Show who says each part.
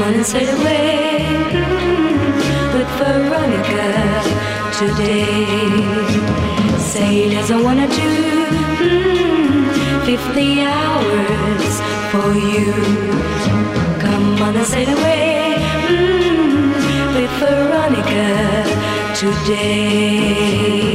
Speaker 1: on and sail away with Veronica today. Sailors, I wanna do 50 hours for you. Come on and sail away with Veronica today.